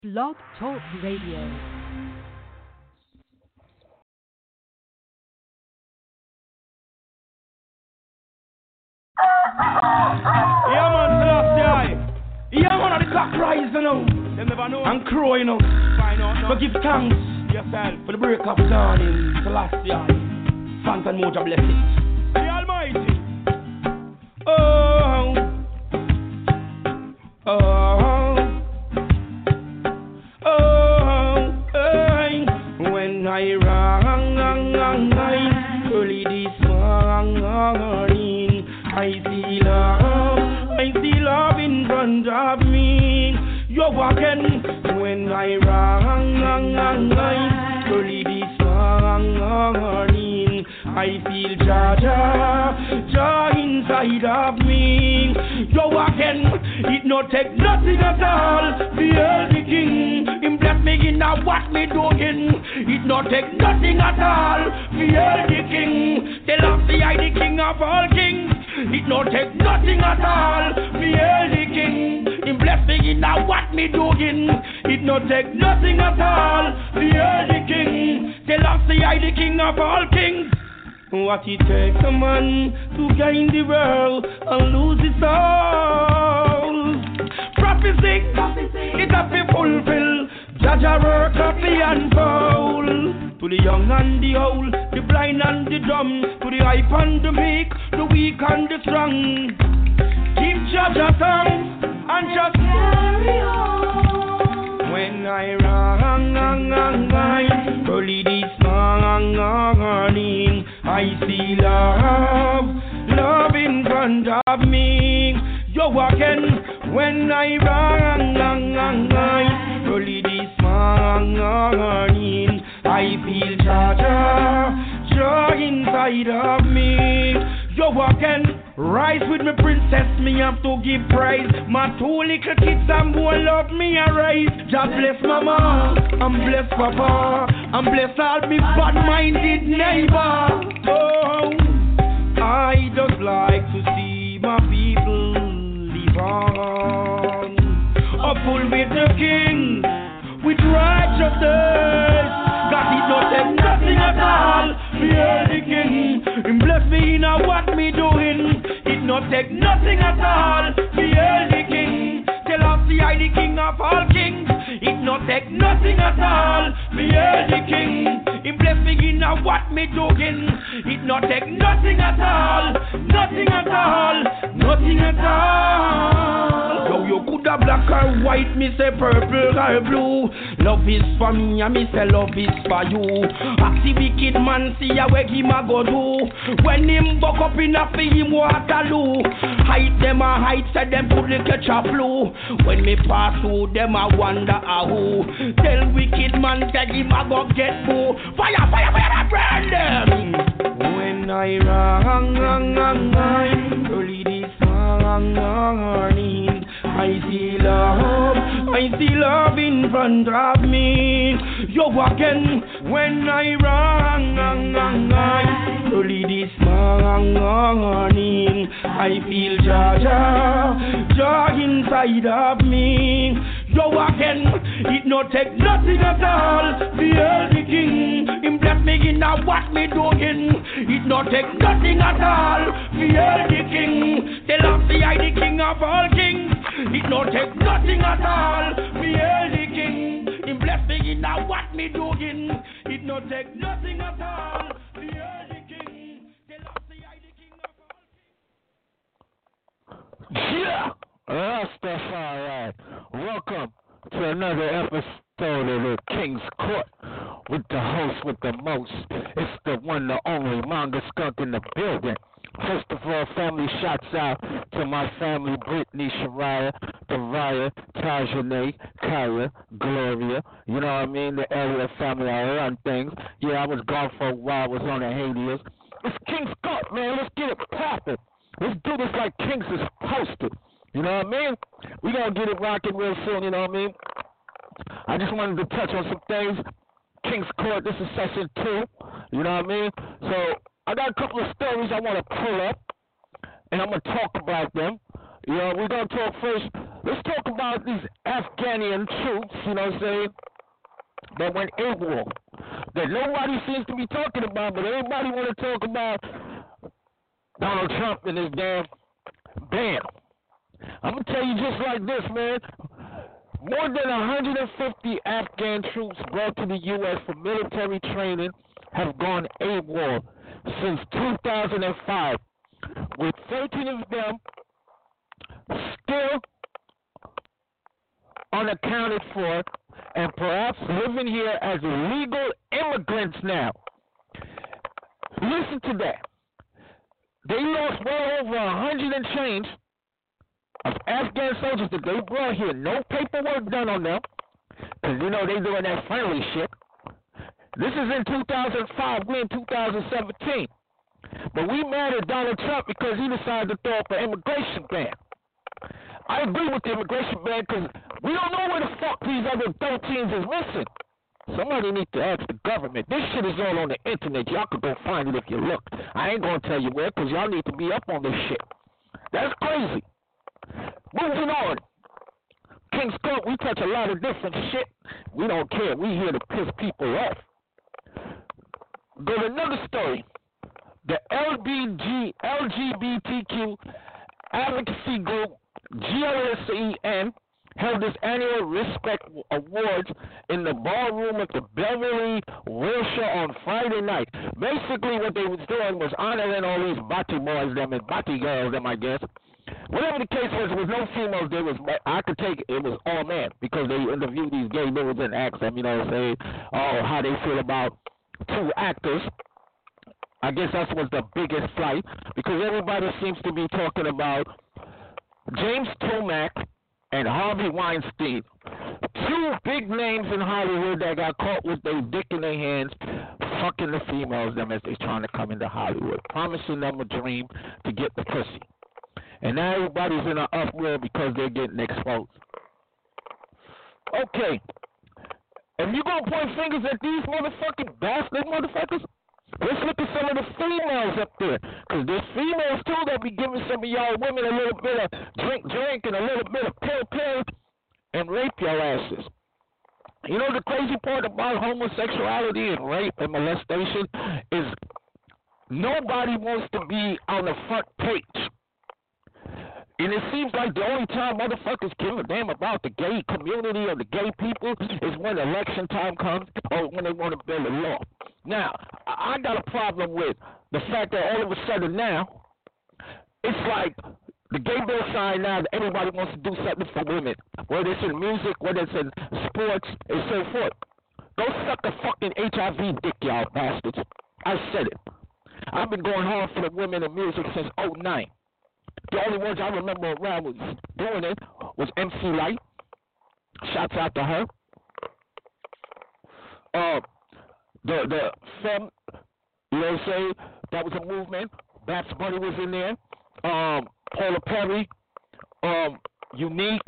Blog Talk Radio. Yeah, man, Celestia. Yeah, man, the clock rise, you know. They never know. And crow, you know. Find out now. But give thanks yourself for the break of dawn in Celestia. Thanks and Moja bless it. The Almighty. Oh. Oh. Oh. Hey. When I rang, early this morning, I see love in front of me. You're walking when I rang, early this morning. I feel joy inside of me. You're walking, it no take nothing at all. Feel the king, him bless me in a what me doing. It no take nothing at all. Feel the king, tell us I the king of all kings. It no take nothing at all. Feel the king, him bless me in a what me doing. It no take nothing at all. Feel the king, tell us I the king of all kings. What it takes a man to gain the world and lose his soul. Prophecy, it has been fulfilled. Jaja work up the unfold. To the young and the old, the blind and the dumb, to the hype and the meek, the weak and the strong. Give Jaja thanks and just carry on. When I rang, early this morning, I see love in front of me. You're walking when I rang, early this morning. I feel joy inside of me. You're walking, rise with me princess, me have to give praise. My two little kids and boy love me a rise. God bless mama, and bless papa, and bless all me bad-minded neighbor. Oh, I just like to see my people live on. Full with the king, with righteousness. God did not take nothing at all. Fear the king, him bless me in a what me doing. It not take nothing at all. Fear the king, tell us I the king of all kings. It not take nothing at all. Fear the king, him bless me in a what me doing. It not take nothing at all. Nothing at all. Nothing at all. So you could have black or white, me say purple or blue. Love is for me and me say love is for you. I see wicked man see a where him a go do. When him buck up in a fi him Waterloo. Hide them a hide, say them put the catch a flu. When me pass through them a wonder a who. Tell wicked man say him a go get boo. Fire, fire, fire, I burn them. When I rang, early this morning, I see love in front of me. You're walking when I rang, early this morning. I feel joy inside of me. You're walking, it no take nothing at all. Fear the king, him bless me in a what me doing. It no take nothing at all. Fear the king, tell us I the king of all kings. It no take nothing at all. Fear the king, him bless me in a what me doing. It no take nothing at all. Fear the king, tell us I the king of all kings. Yeah, Rastafari. Welcome to another episode of the King's Court with the host with the most. It's the one, the only Manga Skunk in the building. First of all, family shouts out to my family, Brittany, Shariah, Devaya, Tajane, Kyra, Gloria. You know what I mean? The area family, I run things. Yeah, I was gone for a while, I was on the hiatus. It's King's Court, man. Let's get it poppin'. Let's do this like Kings is supposed to. You know what I mean? We gonna get it rocking real soon, you know what I mean? I just wanted to touch on some things. King's Court, this is session 2. You know what I mean? So I got a couple of stories I want to pull up, and I'm gonna talk about them. You know, we're gonna talk first let's talk about these Afghanian troops, you know what I'm saying, that went AWOL, that nobody seems to be talking about, but everybody want to talk about Donald Trump and his damn ban. I'm going to tell you just like this, man. More than 150 Afghan troops brought to the U.S. for military training have gone AWOL since 2005, with 13 of them still unaccounted for and perhaps living here as illegal immigrants now. Listen to that. They lost well over 100 and change of Afghan soldiers that they brought here. No paperwork done on them, because, you know, they doing that friendly shit. This is in 2005. We're in 2017. But we mad at Donald Trump because he decided to throw up an immigration ban. I agree with the immigration ban because we don't know where the fuck these other 13s is missing. Somebody needs to ask the government. This shit is all on the internet. Y'all could go find it if you look. I ain't going to tell you where because y'all need to be up on this shit. That's crazy. Moving on. King's Court, we touch a lot of different shit. We don't care. We here to piss people off. Go to another story. The LGBTQ advocacy group GLSEN held its annual Respect Awards in the ballroom at the Beverly Wilshire on Friday night. Basically, what they was doing was honoring all these bati boys, them and bati girls, them, I guess. Whatever the case was, there was no females. There was, I could take it was all men because they interviewed these gay dudes and asked them, you know what I'm saying, how they feel about two actors. I guess that was the biggest flight because everybody seems to be talking about James Tomac and Harvey Weinstein, two big names in Hollywood that got caught with their dick in their hands, fucking the females them as they trying to come into Hollywood, promising them a dream to get the pussy. And now everybody's in an uproar because they're getting exposed. Okay, if you gonna point fingers at these motherfucking bastard motherfuckers, let's look at some of the females up there. Because there's females, too, that be giving some of y'all women a little bit of drink, and a little bit of pill, and rape your asses. You know, the crazy part about homosexuality and rape and molestation is nobody wants to be on the front page. And it seems like the only time motherfuckers give a damn about the gay community or the gay people is when election time comes or when they want to build a law. Now, I got a problem with the fact that all of a sudden now, it's like the gay bill signed now that everybody wants to do something for women, whether it's in music, whether it's in sports, and so forth. Go suck a fucking HIV dick, y'all bastards. I said it. I've been going hard for the women in music since 2009. The only ones I remember around was doing it was MC Light. Shouts out to her. The femme, you know what I'm saying? That was a movement. Babs Bunny was in there. Paula Perry. Unique.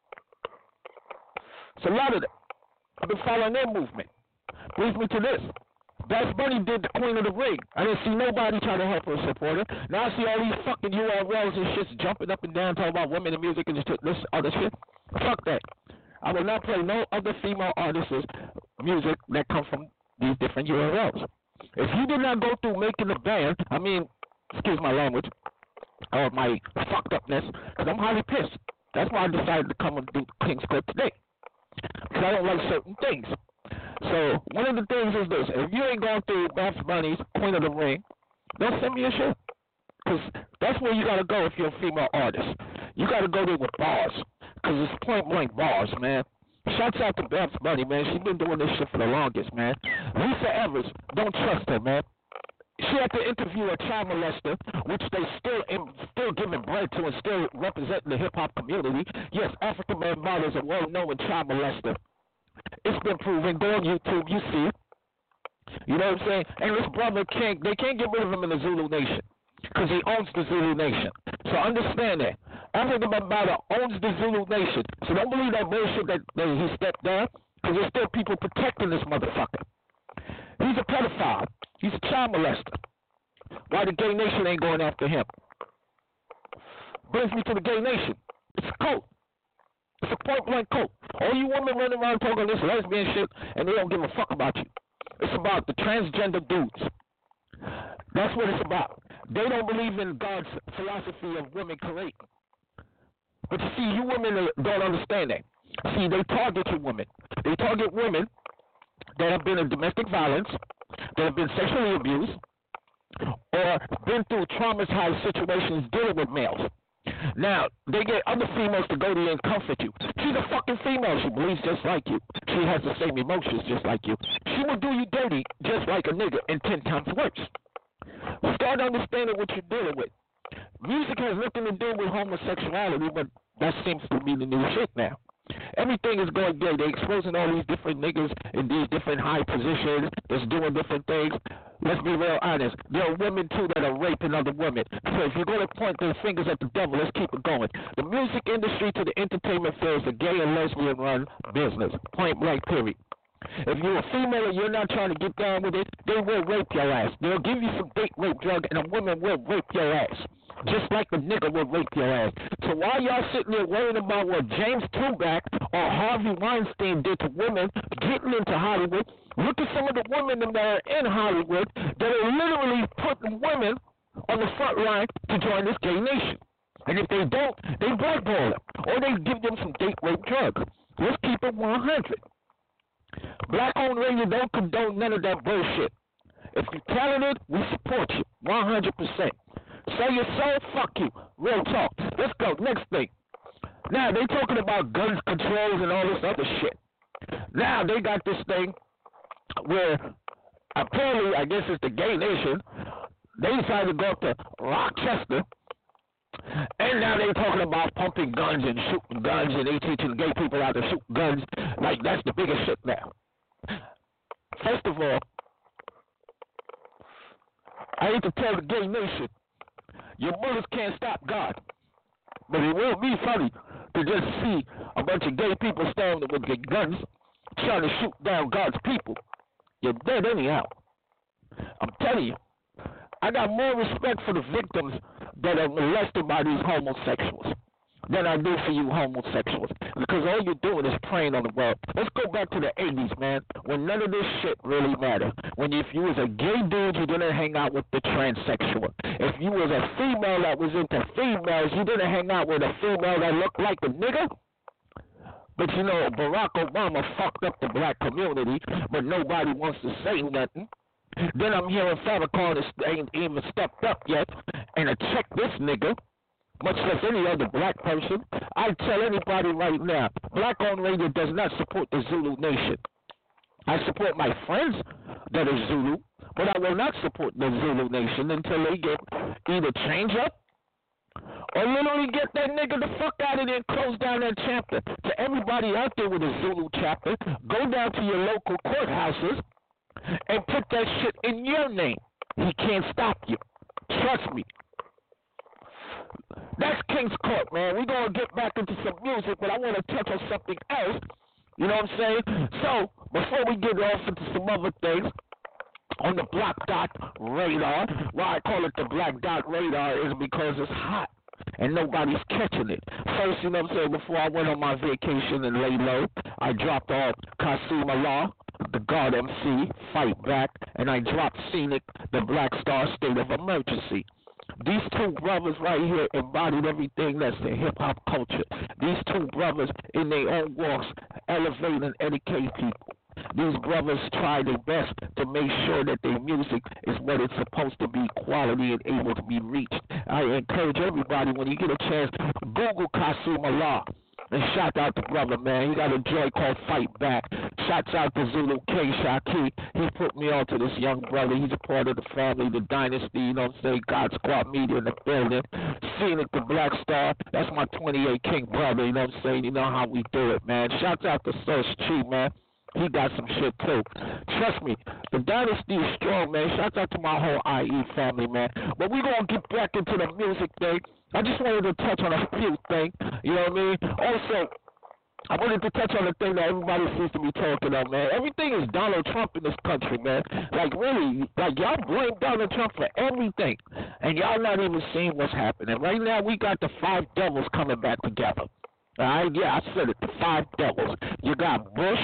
It's a lot of them. I've been following their movement. Brings me to this. Babs Bunny did the Queen of the Ring. I didn't see nobody trying to help her support her. Now I see all these fucking URLs and shit jumping up and down talking about women in music and this other shit. Fuck that. I will not play no other female artists' music that come from these different URLs. If you did not go through making the band, excuse my language, or my fucked upness, because I'm highly pissed. That's why I decided to come and do King's Court today. Because I don't like certain things. So, one of the things is this. If you ain't going through Babs Bunny's Queen of the Ring, don't send me a shit. Because that's where you got to go if you're a female artist. You got to go there with bars. Because it's point-blank bars, man. Shouts out to Babs Bunny, man. She's been doing this shit for the longest, man. Lisa Evers, don't trust her, man. She had to interview a child molester, which they still giving bread to and still representing the hip-hop community. Yes, African Man Ball is a well-known child molester. It's been proven. Go on YouTube, you see it. You know what I'm saying? And this brother they can't get rid of him in the Zulu Nation because he owns the Zulu Nation. So understand that. African Bambaataa owns the Zulu Nation. So don't believe that bullshit that he stepped down because there's still people protecting this motherfucker. He's a pedophile. He's a child molester. Why the gay nation ain't going after him? Brings me to the gay nation. It's a cult. It's a point blank quote. All you women running around talking this lesbian shit and they don't give a fuck about you. It's about the transgender dudes. That's what it's about. They don't believe in God's philosophy of women creating. But you see, you women don't understand that. See, they target you women. They target women that have been in domestic violence, that have been sexually abused, or been through traumatized situations dealing with males. Now, they get other females to go to you and comfort you. She's a fucking female. She believes just like you. She has the same emotions just like you. She will do you dirty just like a nigga and 10 times worse. Start understanding what you're dealing with. Music has nothing to do with homosexuality, but that seems to be the new shit now. Everything is going gay. They're exposing all these different niggas in these different high positions that's doing different things. Let's be real honest. There are women, too, that are raping other women. So if you're going to point their fingers at the devil, let's keep it going. The music industry to the entertainment field is a gay and lesbian-run business. Point blank, period. If you're a female and you're not trying to get down with it, they will rape your ass. They'll give you some date rape drug, and a woman will rape your ass. Just like a nigga will rape your ass. So while y'all sitting there worrying about what James Toback or Harvey Weinstein did to women getting into Hollywood, look at some of the women that are in Hollywood that are literally putting women on the front line to join this gay nation. And if they don't, they blackball them. Or they give them some date rape drugs. Let's keep it 100. Black-owned radio don't condone none of that bullshit. If you're talented, we support you 100%. Sell your soul, fuck you. Real talk. Let's go. Next thing. Now, they talking about guns controls and all this other shit. Now, they got this thing where apparently, I guess it's the gay nation, they decided to go up to Rochester, and now they're talking about pumping guns and shooting guns, and they teaching gay people how to shoot guns. Like, that's the biggest shit now. First of all, I hate to tell the gay nation, your bullets can't stop God. But it will be funny to just see a bunch of gay people standing with their guns trying to shoot down God's people. You're dead anyhow. I'm telling you, I got more respect for the victims that are molested by these homosexuals than I do for you homosexuals. Because all you're doing is preying on the world. Let's go back to the 80s, man, when none of this shit really mattered. When if you was a gay dude, you didn't hang out with the transsexual. If you was a female that was into females, you didn't hang out with a female that looked like a nigga. But you know, Barack Obama fucked up the black community, but nobody wants to say nothing. Then I'm hearing Farrakhan ain't even stepped up yet and check this nigga, much less any other black person. I tell anybody right now, Black-owned radio does not support the Zulu Nation. I support my friends that are Zulu, but I will not support the Zulu Nation until they get either change up or literally get that nigga the fuck out of there and close down that chapter. To everybody out there with a Zulu chapter, go down to your local courthouses and put that shit in your name. He can't stop you. Trust me. That's King's Court, man. We're going to get back into some music, but I want to touch on something else. You know what I'm saying? So, before we get off into some other things, on the Black Dot Radar, why I call it the Black Dot Radar is because it's hot and nobody's catching it. First, you know what I'm saying, before I went on my vacation and lay low, I dropped off Kasim Allah, the God MC, Fight Back, and I dropped Scenic, the Black Star State of Emergency. These two brothers right here embodied everything that's the hip-hop culture. These two brothers, in their own walks, elevate and educate people. These brothers try their best to make sure that their music is what it's supposed to be, quality and able to be reached. I encourage everybody, when you get a chance, Google Kasim Allah. And shout out to brother, man. He got a joint called Fight Back. Shouts out to Zulu King Shaki. He put me on to this young brother. He's a part of the family, the dynasty, you know what I'm saying? God Squad Media in the building. Scenic, the Black Star. That's my 28 King brother, you know what I'm saying? You know how we do it, man. Shouts out to Search Chi, man. He got some shit too. Trust me, the dynasty is strong, man. Shouts out to my whole IE family, man. But we're going to get back into the music thing. I just wanted to touch on a few things, you know what I mean? Also, I wanted to touch on the thing that everybody seems to be talking about, man. Everything is Donald Trump in this country, man. Like, really, like, y'all blame Donald Trump for everything, and y'all not even seeing what's happening. Right now, we got the five devils coming back together. All right, yeah, I said it, the five devils. You got Bush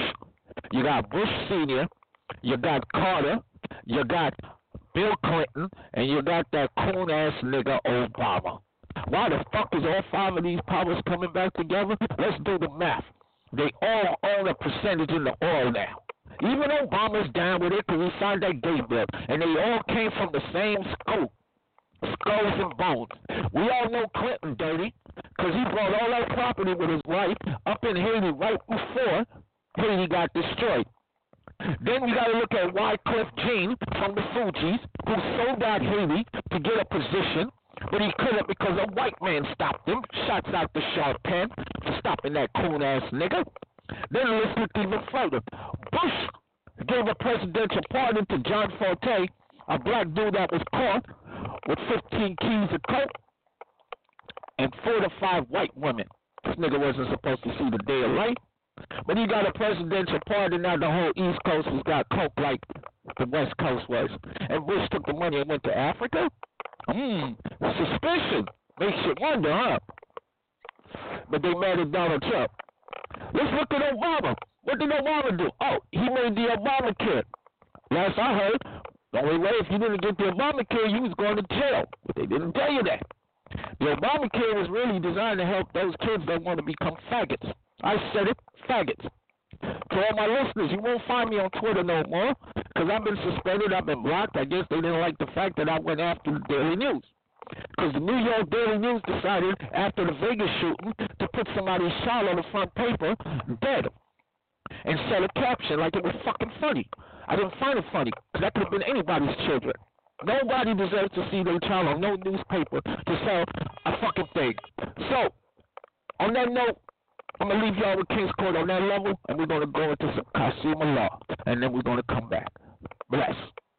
Sr., you got Carter, you got Bill Clinton, and you got that coon-ass nigga Obama. Why the fuck is all five of these powers coming back together? Let's do the math. They all own a percentage in the oil now. Even Obama's down with it because he signed that gay bill, and they all came from the same school. Skulls and bones. We all know Clinton dirty because he brought all that property with his wife up in Haiti right before Haiti got destroyed. Then we got to look at Wycliffe Jean from the Fugees, who sold out Haiti to get a position, but he couldn't because a white man stopped him. Shots out the Sharp Pen for stopping that coon-ass nigga. Then let's look even further. Bush gave a presidential pardon to John Forte, a black dude that was caught with 15 keys of coke and 4 to 5 white women. This nigga wasn't supposed to see the day of light. But he got a presidential pardon. Now the whole East Coast has got coke like the West Coast was. And Bush took the money and went to Africa? Suspicion. Makes you wonder, huh? But they mad at Donald Trump. Let's look at Obama. What did Obama do? Oh, he made the Obamacare. Last I heard, the only way if you didn't get the Obamacare, you was going to jail. But they didn't tell you that. The Obamacare was really designed to help those kids that want to become faggots. I said it, faggots. To all my listeners, you won't find me on Twitter no more because I've been suspended, I've been blocked. I guess they didn't like the fact that I went after the Daily News. Because the New York Daily News decided after the Vegas shooting to put somebody's child on the front paper, dead, and set a caption like it was fucking funny. I didn't find it funny because that could have been anybody's children. Nobody deserves to see their child on no newspaper to sell a fucking thing. So, on that note, I'm going to leave y'all with King's Court on that level, and we're going to go into some Kasuma law, and then we're going to come back. Bless.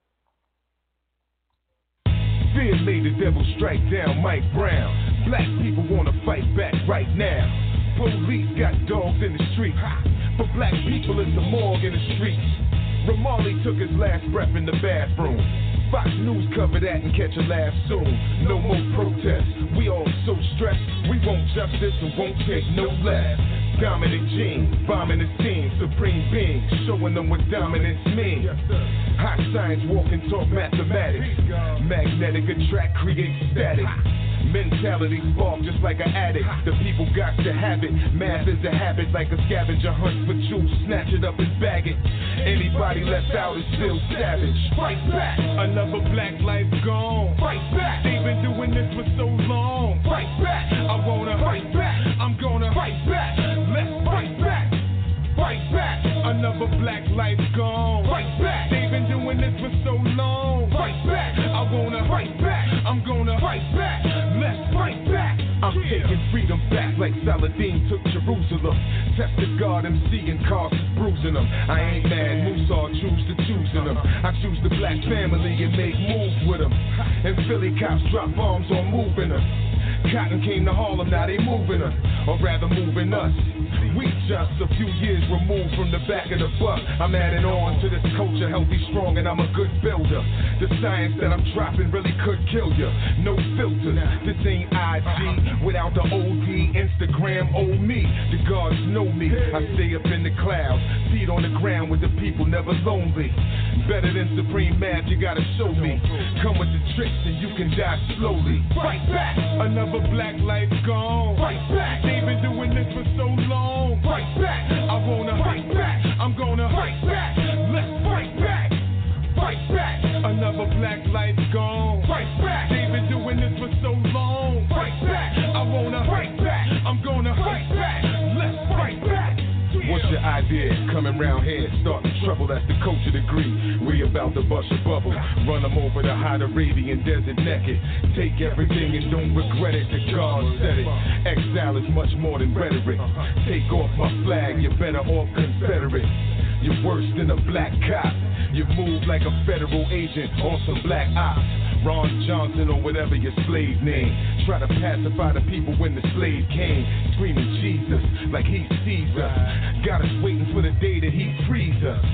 Fear made the devil strike down Mike Brown. Black people want to fight back right now. Police got dogs in the street. For black people, it's a morgue in the streets. Ramarley took his last breath in the bathroom. Fox News cover that and catch a laugh soon. No more protests. We all so stressed. We want justice and won't take no less. Dominant gene, bombing the scene. Supreme being, showing them what dominance means. Hot science, walking talk mathematics. Magnetic attract, create static. Mentality spark just like an addict. The people got to have it. Math is a habit like a scavenger hunt for jewels. Snatch it up and bag it. Anybody left out is still savage. Fight back. Another black life gone. Fight back. They've been doing this for so long. Fight back. I wanna fight back. I'm gonna fight back. Let's fight back. Fight back. Another black life gone. Fight back. They've been doing this for so long. Fight back. I wanna fight back. I'm gonna fight back. Let's fight back. I'm taking freedom back like Saladin took Jerusalem. Tested God MC and cars bruising them. I ain't mad, Musa choose to choosing them. I choose the black family and make moves with them. And Philly cops drop bombs on moving them. Cotton came to Harlem, now they moving us, or rather moving us. We just a few years removed from the back of the buck. I'm adding on to this culture, healthy, strong, and I'm a good builder. The science that I'm dropping really could kill you. No filters, this ain't IG without the OD, Instagram, old me. The gods know me, I stay up in the clouds, feet on the ground with the people, never lonely. Better than supreme math, you gotta show me. Come with the tricks and you can die slowly. Fight back, another black life gone. Fight back, they've been doing this for so long. Fight back, I wanna fight back. I'm gonna fight back. Let's fight back. Fight back, another black life gone. Fight back, they've been doing this for so long. Fight back, I wanna fight back. I'm gonna fight back. Let's fight back. What's your idea? Coming round here, starting trouble, that's the culture degree. We about to bust a bubble, run them over the hot Arabian desert naked. Take everything and don't regret it, the God said it. Exile is much more than rhetoric. Take off my flag, you're better off Confederate. You're worse than a black cop. You move like a federal agent on some black ops. Ron Johnson or whatever your slave name. Try to pacify the people when the slave came. Screaming Jesus like he sees us. Got us waiting for the day that he frees us.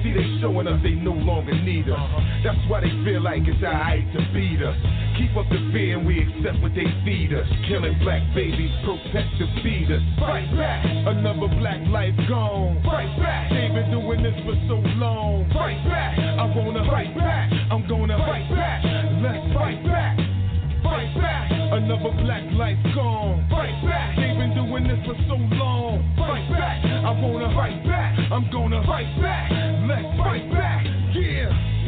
See, they showing us they no longer need us. That's why they feel like it's alright to beat us. Keep up the fear and we accept what they feed us. Killing black babies, protect the feeders. Fight back, another black life gone. Fight back, they've been doing this for so long. Fight back, I wanna fight back. I'm gonna fight back. Let's fight back. Fight back, another black life gone. Fight back, they've been doing this for so long. Fight back, I wanna fight back. I'm gonna fight back. Let's fight back, yeah.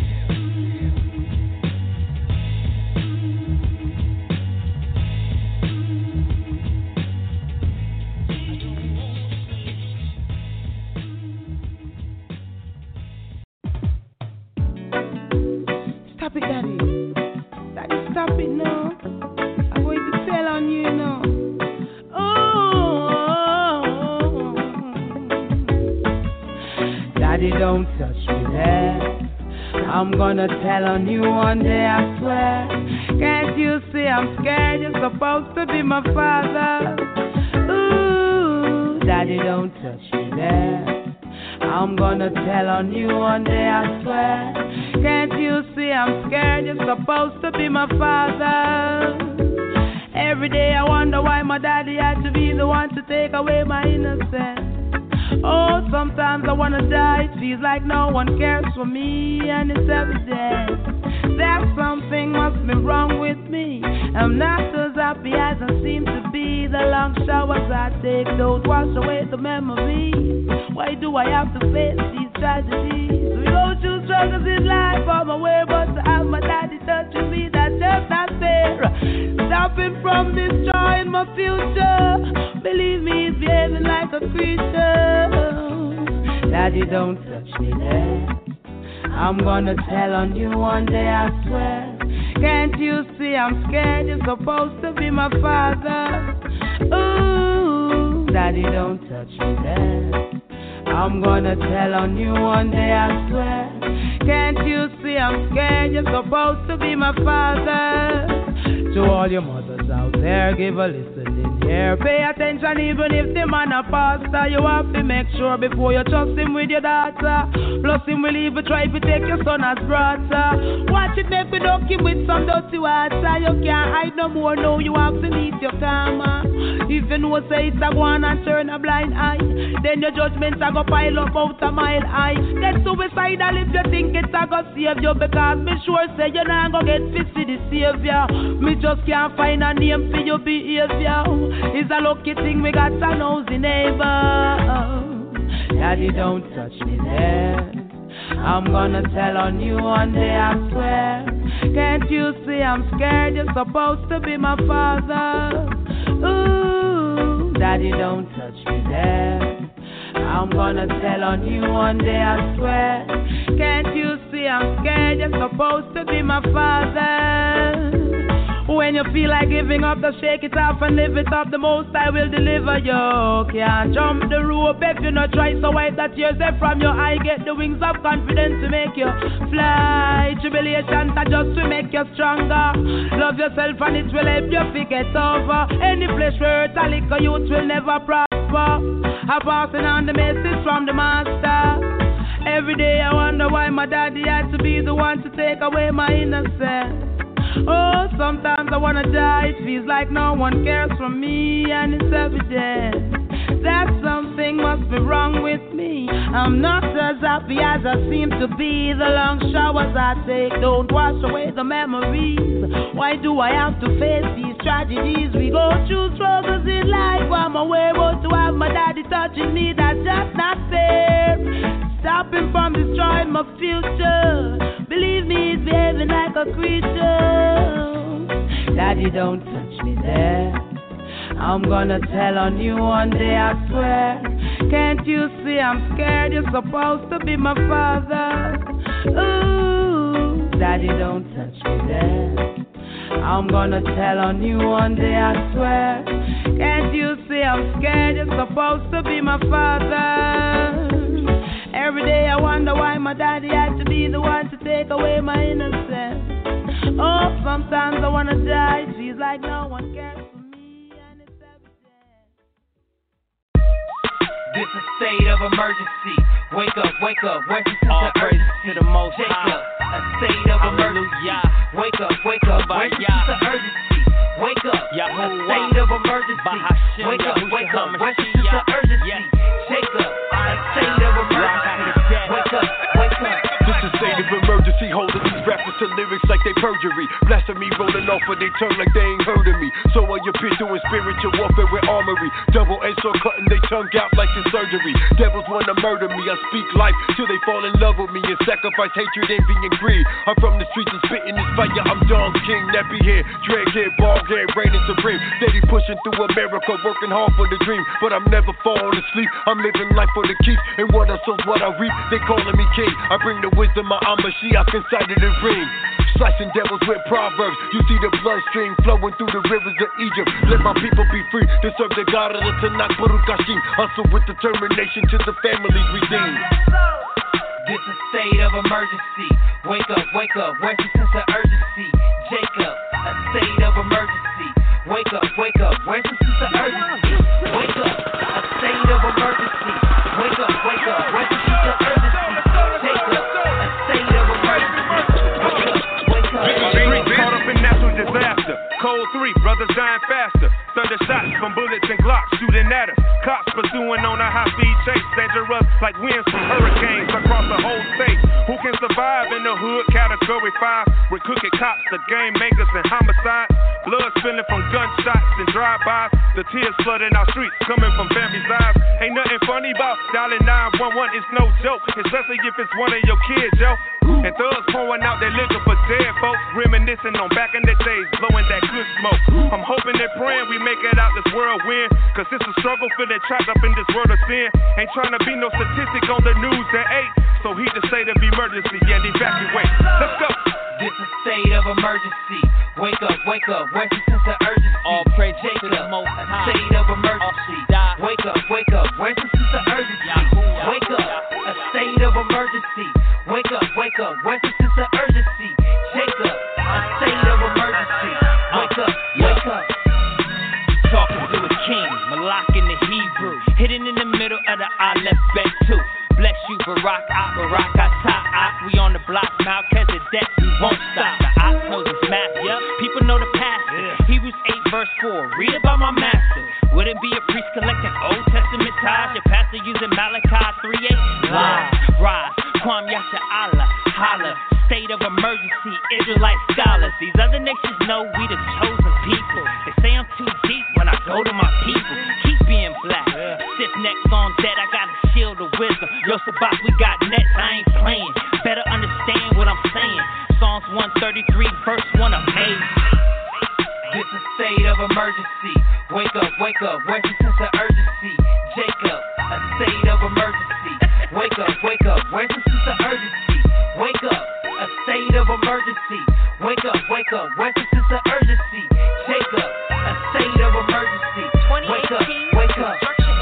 Stop it, Daddy. Daddy, stop it now. I'm going to tell on you now. Oh, Daddy, don't touch me there. I'm gonna tell on you one day, I swear. Can't you see I'm scared? You're supposed to be my father. Ooh, Daddy, don't touch me there. I'm gonna tell on you one day, I swear. Can't you see I'm scared? You're supposed to be my father. Every day I wonder why my daddy had to be the one to take away my innocence. Oh, sometimes I wanna die. It feels like no one cares for me, and it's evident that something must be wrong with me. I'm not as happy as I seem to be. The long showers I take don't wash away the memories. Why do I have to face these tragedies? We go through struggles in life on my way, but to have my daddy touching me, that's just not fair. Stopping from destroying my future. Believe me, he's behaving like a creature. Daddy, don't touch me there. I'm gonna tell on you one day, I swear. Can't you see I'm scared? You're supposed to be my father. Ooh, Daddy, don't touch me there. I'm gonna tell on you one day, I swear. Can't you see I'm scared? You're supposed to be my father. To all your mothers out there, give a listening ear. Pay attention even if the man a pastor. You have to make sure before you trust him with your daughter. Plus him will even try to take your son as brother. Watch it make me duck him with some dirty water. You can't hide no more, no, you have to meet your karma. If you know say it's a go on and turn a blind eye, then your judgments a go pile up out a mile high. Get suicidal if you think it's a go save you, because me sure say you're not gonna get fit for the savior. Me just can't find a name for your behavior. It's a lucky thing we got a nosy neighbor. Daddy, don't touch me there. I'm gonna tell on you one day, I swear. Can't you see I'm scared? You're supposed to be my father. Ooh, Daddy, don't touch me there. I'm gonna tell on you one day, I swear. Can't you see I'm scared? You're supposed to be my father. When you feel like giving up, just shake it off and live it up. The most I will deliver you. Can't jump the rope if you not try. So wipe that tears there from your eye. Get the wings of confidence to make you fly. Tribulations are just to make you stronger. Love yourself and it will help you forget over. Any flesh where it's a liquor youth will never prosper. I'm passing on the message from the master. Every day I wonder why my daddy had to be the one to take away my innocence. Oh, sometimes I wanna die. It feels like no one cares for me, and it's evident that something must be wrong with me. I'm not as happy as I seem to be. The long showers I take don't wash away the memories. Why do I have to face these tragedies? We go through struggles in life. I'm aware but to have my daddy touching me, that's just not fair. Stop him from destroying my future. Believe me, he's behaving like a creature. Daddy, don't touch me there. I'm gonna tell on you one day, I swear. Can't you see I'm scared? You're supposed to be my father. Ooh, Daddy, don't touch me there. I'm gonna tell on you one day, I swear. Can't you see I'm scared? You're supposed to be my father. Every day I wonder why my daddy had to be the one to take away my innocence. Oh, sometimes I wanna die. It feels like no one cares for me, and it's evident. This a state of emergency. Wake up, where's the sense of urgency? To the Most Shake High. up, a state of emergency. Wake up, where's the sense of urgency? Wake up, a state of emergency. Wake up, where's the sense of urgency? Shake up, a state of emergency. Wake up. This is state of emergency, holding these rappers to lyrics like they perjury. Blasphemy rolling off of their tongue like they ain't heard of me. So are your bitch doing spiritual warfare with armory. Double-edged sword cutting their tongue out like it's surgery. Devils wanna murder me, I speak life till they fall in love with me and sacrifice hatred, envy, and greed. I'm from the streets and spitting this fire, I'm Don King, nappy hair, drag hair, bald hair, reigning supreme. Steady pushing through America, working hard for the dream. But I'm never falling asleep, I'm living life for the keeps. And what I sow's what I reap, they calling me king. I bring the wisdom of Mashiach inside of the ring. Slicing devils with proverbs. You see the bloodstream flowing through the rivers of Egypt. Let my people be free to serve the God of the Tanakh, Baruch Hashem. Hustle with determination till the family's redeemed. This a state of emergency. Wake up, where's the sense of urgency? Jacob, a state of emergency. Wake up, where's the sense of urgency? Wake up, a state of emergency. Wake up, where's the sense of urgency? Jacob, a state of emergency. Wake up. Streets caught up in natural disaster. Cold 3, brothers dying faster. Thunder shots from bullets and glocks shooting at us. Cops pursuing on a high-speed chase. Dangerous like winds from hurricanes across the whole state. Who can survive in the hood? Category 5. With crooked cops, the game makers, and homicide. Blood spilling from gunshots and drive-bys. The tears flooding our streets, coming from families' lives. Ain't nothing funny about dialing 911. It's no joke, especially if it's one of your kids, yo. And thugs pouring out their liquor for dead folks, reminiscing on back in the days, blowing that good smoke. I'm hoping and praying we make it out this whirlwind, cause it's a struggle feeling trapped up in this world of sin. Ain't trying to be no statistic on the news at 8, so heed the state of emergency and evacuate. Let's go. This a state of emergency. Wake up, where's the sense of urgency? All praise Jacob, to the Most a High. state of emergency. Wake up, where's the sense of urgency? Wake up, a state of emergency. Wake up, where's the sense of urgency? Jacob, a state of emergency. Wake up. Talking to a king, Malak in the Hebrew, hidden in the middle of the Aleph Bet 2. Bless you, Barak Atah. We on the block, Melchizedek, we won't stop. The ox knows his master, people know the pastor. Hebrews 8 verse 4, read about my master. Wouldn't be a priest collecting Old Testament tithes. Your pastor using Malachi 3:8. Rise, Kwam Yasha Allah, holla. State of emergency, Israelite scholars. These other nations know we the chosen people. They say I'm too deep when I go to my people. Keep being black, stiff necks on dead. I got a shield of wisdom. Yo, Sabak, we got nets, I ain't playing. Better understand what I'm saying. Psalms 133, verse 1, amazing. This a state of emergency. Wake up, where's the sense of urgency? Jacob, a state of emergency. Wake up, where's the sense of urgency? Wake up, a state of emergency. Wake up, where's the sense of urgency? Jacob, a state of emergency. Wake up.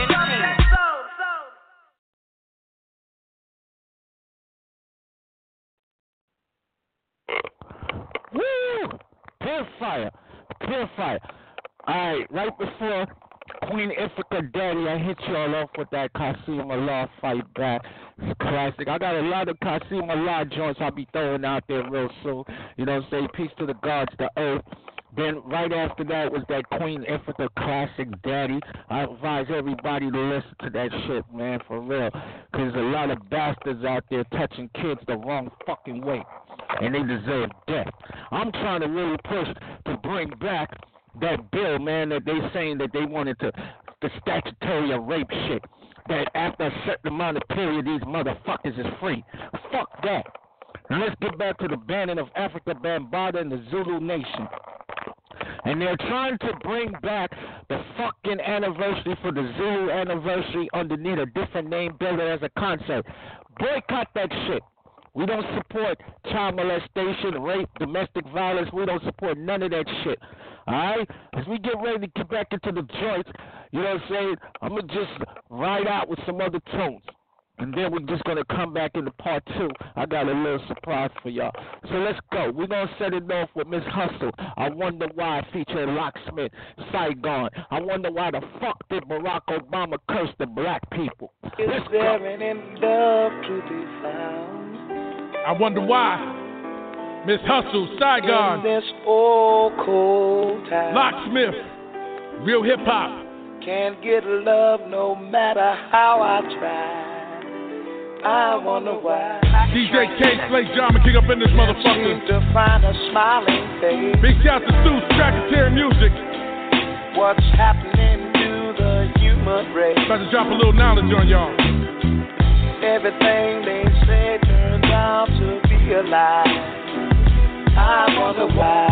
Woo! Pure fire. Alright, right before Queen Ifrica Daddy, I hit y'all off with that Qasim Allah fight back. It's a classic. I got a lot of Qasim Allah joints I'll be throwing out there real soon. You know what I'm saying? Peace to the gods, the earth. Then right after that was that Queen Ifrica classic Daddy. I advise everybody to listen to that shit, man, for real. Because there's a lot of bastards out there touching kids the wrong fucking way. And they deserve death. I'm trying to really push to bring back that bill, man, that they saying that they wanted to, the statutory rape shit. That after a certain amount of period, these motherfuckers is free. Fuck that. Now let's get back to the banning of Africa Bambaataa and the Zulu Nation. And they're trying to bring back the fucking anniversary for the Zulu anniversary underneath a different name, build it as a concert. Boycott that shit. We don't support child molestation, rape, domestic violence. We don't support none of that shit. Alright? As we get ready to get back into the joints, you know what I'm saying? I'm going to just ride out with some other tunes. And then we're just going to come back into part 2. I got a little surprise for y'all. So let's go. We're going to set it off with Miss Hustle. I Wonder Why, featuring Locksmith, Saigon. I wonder why the fuck did Barack Obama curse the black people? Let's go. I wonder why. Miss Hustle, Saigon. In this old cold time. Locksmith, real hip-hop. Can't get love no matter how I try. I wonder why. DJ K, Slate Drama, kick up in this motherfucker. To find a smiling face. Big shout to Stu, Tracketeer Music. What's happening to the human race? About to drop a little knowledge on y'all. Everything they say turns out to be a lie. I wonder why.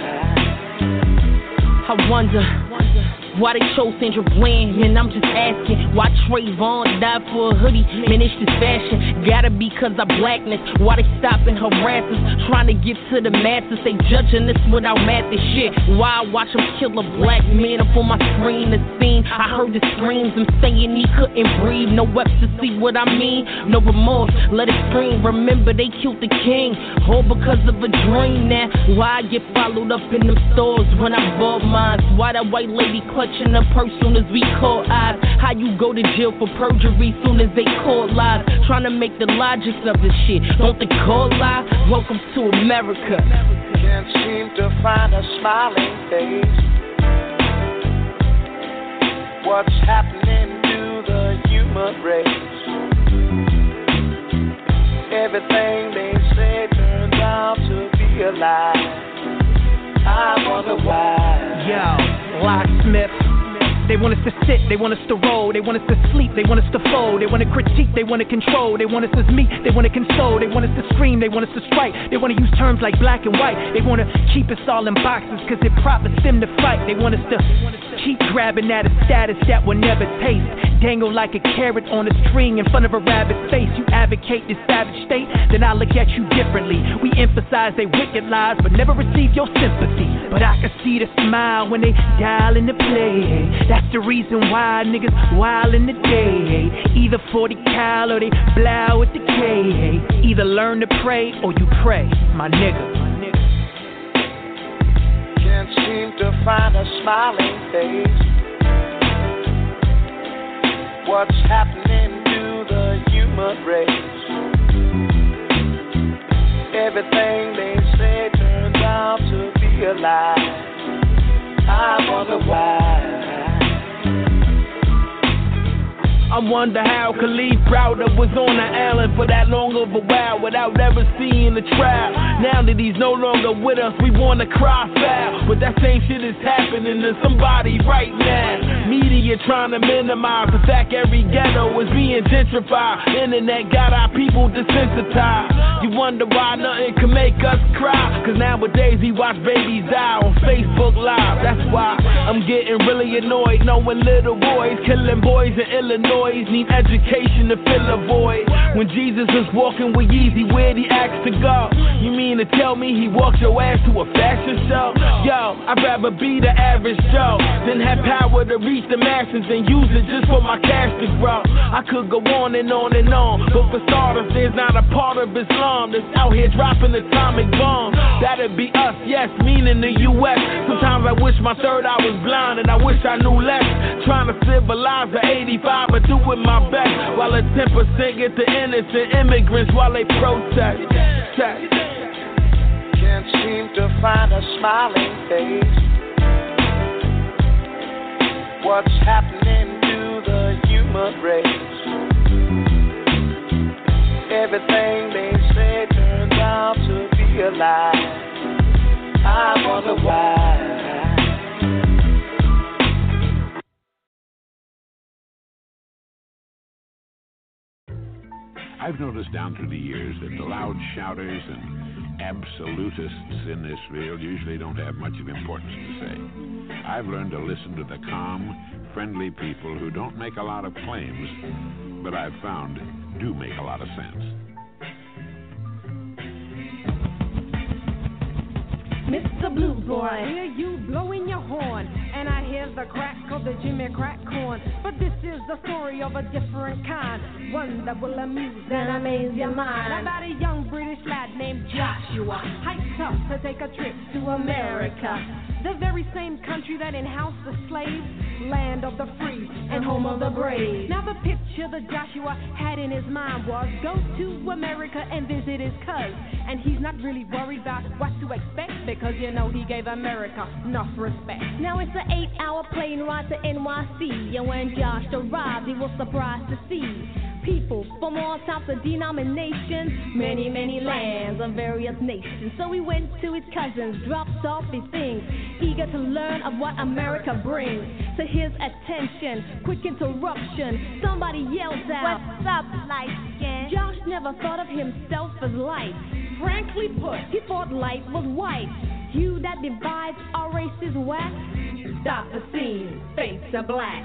I wonder why they chose Sandra Bland, and I'm just asking why Trayvon died for a hoodie. Man, it's just fashion. Gotta be cause of blackness. Why they stopping harassers, trying to get to the masses? They judging us without math and shit. Why I watch them kill a black man up on my screen? The scene, I heard the screams. I'm saying he couldn't breathe. No weapons to see what I mean. No remorse, let it scream. Remember they killed the king, all because of a dream. Now why I get followed up in them stores when I bought mine? Why that white lady clutching her purse soon as we call eyes? How you go to jail for perjury soon as they call lies? Trying to make the logic of this shit. Don't they call lie? Welcome to America. Can't seem to find a smiling face. What's happening to the human race? Everything they say turns out to be a lie. I wonder why. Yo, Locksmith. They want us to sit, they want us to roll, they want us to sleep, they want us to fold, they want to critique, they want to control, they want us to meet, they want to console, they want us to scream, they want us to strike, they want to use terms like black and white, they want to keep us all in boxes cause it profits them to fight, they want us to keep grabbing at a status that will never taste, dangle like a carrot on a string in front of a rabbit's face. You advocate this savage state, then I look at you differently. We emphasize they wicked lies but never receive your sympathy, but I can see the smile when they dial in the play. That's the reason why niggas wild in the day. Either 40 cal or they blow with the K. Either learn to pray or you pray, my nigga. Can't seem to find a smiling face. What's happening to the human race? Everything they say turns out to be a lie. I wonder why. I wonder how Khalif Browder was on the island for that long of a while without ever seeing the trial. Now that he's no longer with us, we wanna cry foul, but that same shit is happening to somebody right now. Media trying to minimize the fact every ghetto is being gentrified. Internet got our people desensitized. You wonder why nothing can make us cry, cause nowadays we watch babies die on Facebook Live. That's why I'm getting really annoyed knowing little boys killing boys in Illinois need education to fill a void. When Jesus was walking with Yeezy, where'd he ask to go? You mean to tell me he walked your ass to a fashion show? Yo, I'd rather be the average Joe than have power to reach the masses and use it just for my cash to grow. I could go on and on and on, but for starters, there's not a part of Islam that's out here dropping atomic bombs. That'd be us, yes, meaning the U.S. Sometimes I wish my third eye was blind and I wish I knew less. Trying to civilize the 85 but doing my best while a 10% get to innocent immigrants while they protest. Can't seem to find a smiling face. What's happening to the human race? Everything they say turns out to be a lie. I wonder why. I've noticed down through the years that the loud shouters and absolutists in this field usually don't have much of importance to say. I've learned to listen to the calm, friendly people who don't make a lot of claims, but I've found do make a lot of sense. Mr. Blue Boy, I hear you blowing your horn, and I hear the crack of the Jimmy Crack corn. But this is the story of a different kind, one that will amuse and amaze your mind. About a young British lad named Joshua, hiked up to take a trip to America, the very same country that in-housed the slaves, land of the free and home of the brave. Now the picture that Joshua had in his mind was go to America and visit his cuz. And he's not really worried about what to expect, because you know he gave America enough respect. Now it's an 8-hour plane ride to NYC, and when Josh arrived, he was surprised to see people from all types of denominations, many, many lands of various nations. So he went to his cousins, dropped off his things, eager to learn of what America brings. To his attention, quick interruption, somebody yells out, "What's up, light skin?" Josh never thought of himself as light. Frankly put, he thought light was white. Hue that divides our race is whack. Stop the scene, face the black.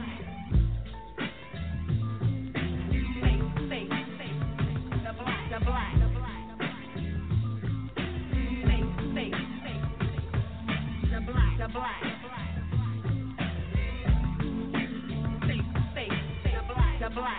The black.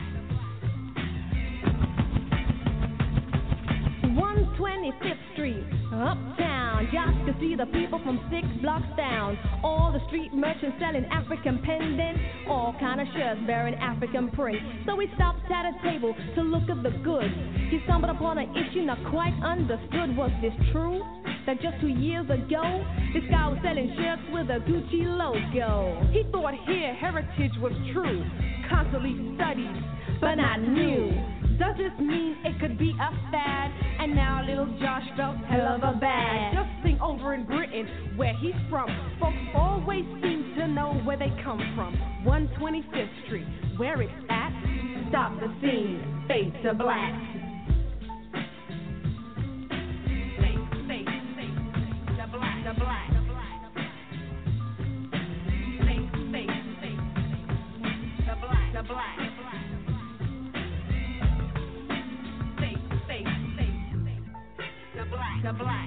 125th Street, uptown. Josh could see the people from 6 blocks down. All the street merchants selling African pendants, all kind of shirts bearing African print. So he stopped at a table to look at the goods. He stumbled upon an issue not quite understood. Was this true? That just 2 years ago, this guy was selling shirts with a Gucci logo. He thought here heritage was true, constantly studied, but not new. Does this mean it could be a fad? And now little Josh felt hell of a bad. Just think over in Britain, where he's from, folks always seem to know where they come from. 125th Street, where it's at. Stop the scene, fade to black. The black. The black. The black.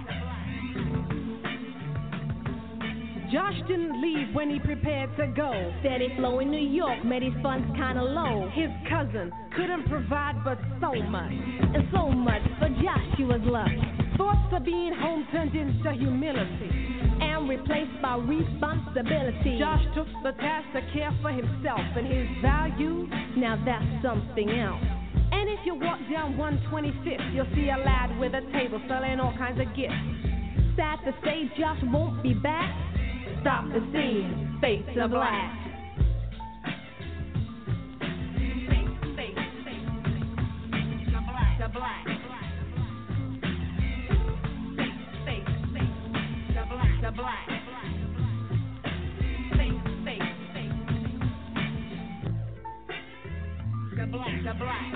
Josh didn't leave when he prepared to go. Steady flow in New York made his funds kinda low. His cousin couldn't provide but so much, and so much for Joshua's luck. Thoughts of being home turned into humility and replaced by responsibility. Josh took the task to care for himself and his values. Now that's something else. And if you walk down 125th, you'll see a lad with a table selling all kinds of gifts. Sad to say, Josh won't be back. Stop the scene, face the black. The black. The black. The black.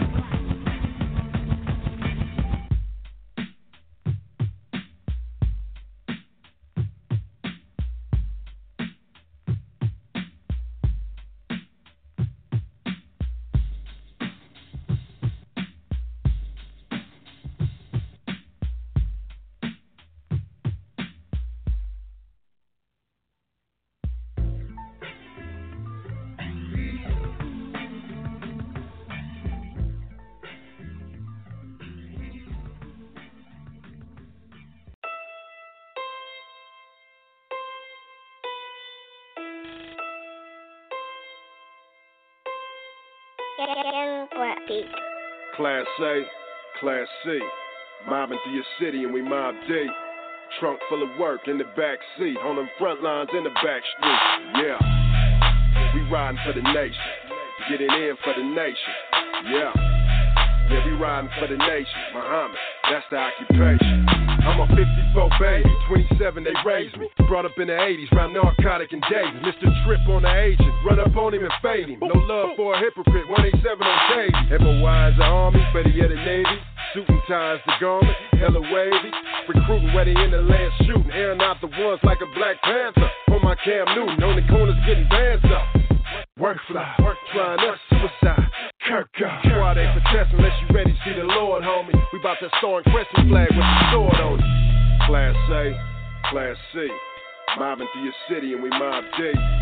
Class A, Class C, mobbing through your city and we mob D. Trunk full of work in the back seat, on them front lines in the back street. Yeah, we riding for the nation, getting in for the nation. Yeah, we riding for the nation. Muhammad, that's the occupation. I'm a 54 baby, 27 they raised me. Brought up in the 80s, round narcotic and Davis. Mr. Trip on the agent, run up on him and fade him. No love for a hypocrite, 187 on Davey. MOY is the army, better yet the Navy. Suit and ties the garment, hella wavy. Recruiting where they in the land shooting, airing out the ones like a Black Panther. On my Cam Newton, on the corners getting bands up. Work fly, trying us suicide. Kirk up. Why they protest unless you ready to see the Lord, homie? We bout that star and crescent flag with the sword on it. Class A, Class C, mobbing through your city and we mob D.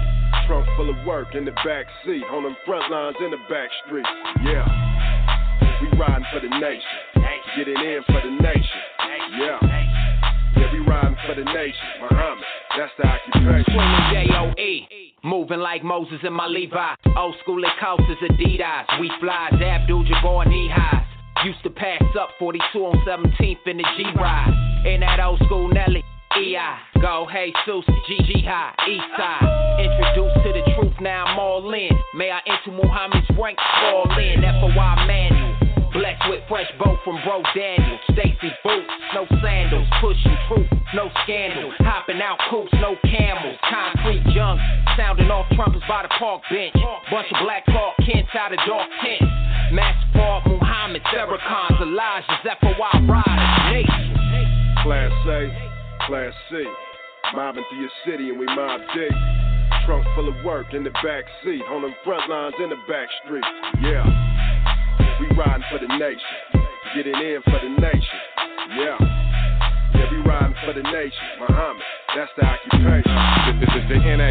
Trunk full of work in the back seat, on them front lines in the back streets. Yeah, we riding for the nation, getting in for the nation. Yeah, we riding for the nation. Muhammad, that's the occupation. Swinging J-O-E, moving like Moses in my Levi. Old school it costs is Adidas. We fly, Abdul-Jabbar knee-highs. Used to pass up 42 on 17th in the G-Ride. In that old school Nelly, E.I. Go, hey, Susie, G High, East Side. Introduced to the truth, now I'm all in. May I enter Muhammad's ranks, fall in. FOI manual. Blessed with fresh boat from Bro Daniel. Stacy boots, no sandals. Pushing truth, no scandal. Hopping out coops, no camels. Concrete junk, sounding off trumpets by the park bench. Bunch of black Clark Kents out of dark tents. Master Paul, Muhammad, Farrakhan's, Elijah's, FOI riders, nation. Class A, Class C, mobbing through your city and we mob deep. Trunk full of work in the back seat, on them front lines in the back street. Yeah, we riding for the nation, getting in for the nation. Yeah, we riding for the nation. Muhammad, that's the occupation. This is the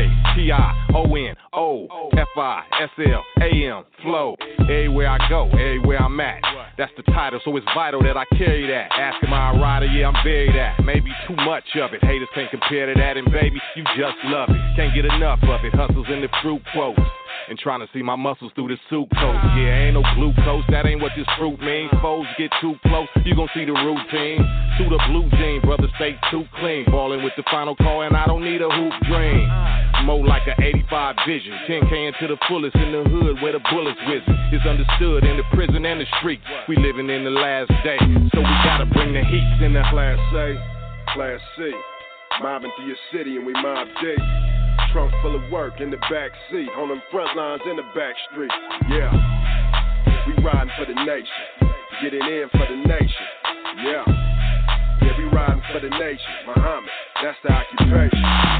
NATIONFISLAM flow. Everywhere I go, everywhere I'm at. That's the title, so it's vital that I carry that. Ask am I a rider? Yeah, I'm very that. Maybe too much of it. Haters can't compare to that, and baby, you just love it. Can't get enough of it. Hustles in the fruit quotes. And trying to see my muscles through the soup coat. Yeah, ain't no glucose, that ain't what this fruit means. Foes get too close, you gon' see the routine. Suit a blue jean, brother, stay too clean. Ballin' with the final call, and I don't need a hoop dream. More like an 85 vision. 10K into the fullest in the hood where the bullets whizzing. It's understood in the prison and the street. We living in the last day, so we gotta bring the heat in the Class A, Class C, mobbing through your city and we mob deep. Trunk full of work in the back seat, on them front lines in the back street. Yeah, we riding for the nation, getting in for the nation. Yeah, we riding for the nation. Muhammad, that's the occupation.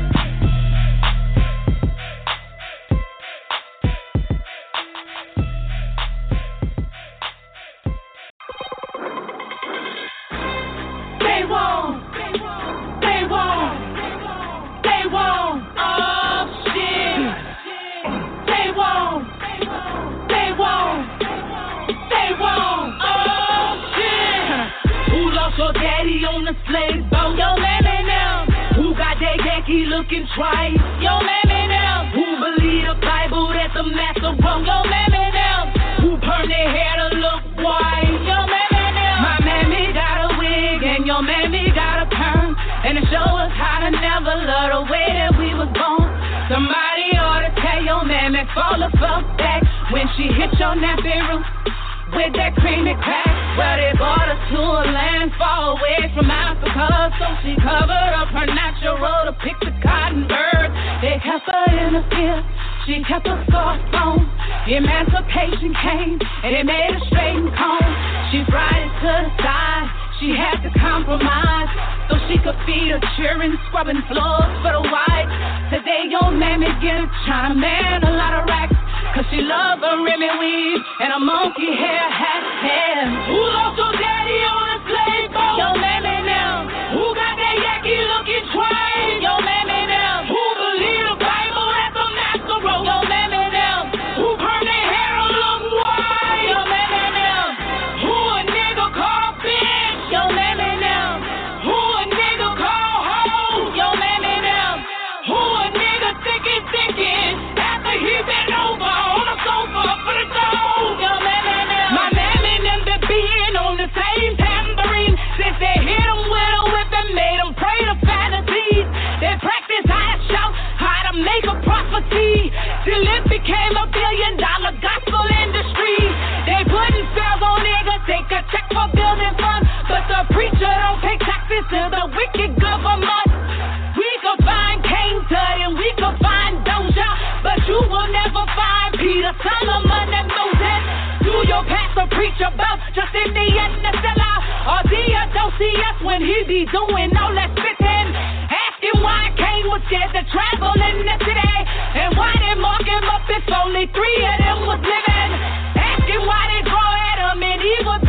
Your daddy on the slave boat, yo mammy now. Who got that Yankee looking twice, yo mammy now. Who believe the Bible that the master wrote, yo mammy now. Who perm their hair to look white, yo mammy now. My mammy got a wig and your mammy got a perm, and to show us how to never love the way that we was born. Somebody ought to tell your mammy, fall the fuck back when she hit your nappy roof with that creamy crack. Well, they brought her to a land far away from Africa, so she covered up her natural to pick the cotton bird. They kept her in the field, she kept her scarf on. Emancipation came, and it made her straight and comb. She fried it to the side, she had to compromise, so she could feed her children, scrubbing floors for the whites. Today your mammy get a China man a lot of racks, cause she love a Remy weave and a monkey hair hat. Who lost your daddy on a slave boat? Yo mammy now. Who got that Yankee looking twice? Yo mammy now. Who believe the Bible that the master wrote? Yo mammy now. Who perm their hair to look white? Yo mammy now. Who a nigga call bitch? Yo mammy now. Who a nigga call hoe? Yo mammy now. Who a nigga thinking after he been over on the sofa for the dough? Yo mammy now. My mammy them been being on the same tambourine since they hit them with a whip and made them pray to fantasies. They practice how to shout, how to make a prophecy, till it became $1 billion gospel industry. They putting spells on niggas, take a check for building funds, but the preacher don't pay taxes to the wicked government. We could find Kane Tut and we could find Doja, but you will never find Peter Solomon and Moses. Do your pastor preach about Justin the Cellar, or Theodosius when he be doing all that spitting? Ask him why Cain was scared to travel in the city, and why they mark him up if only 3 of them was living. Ask him why they draw at him and he was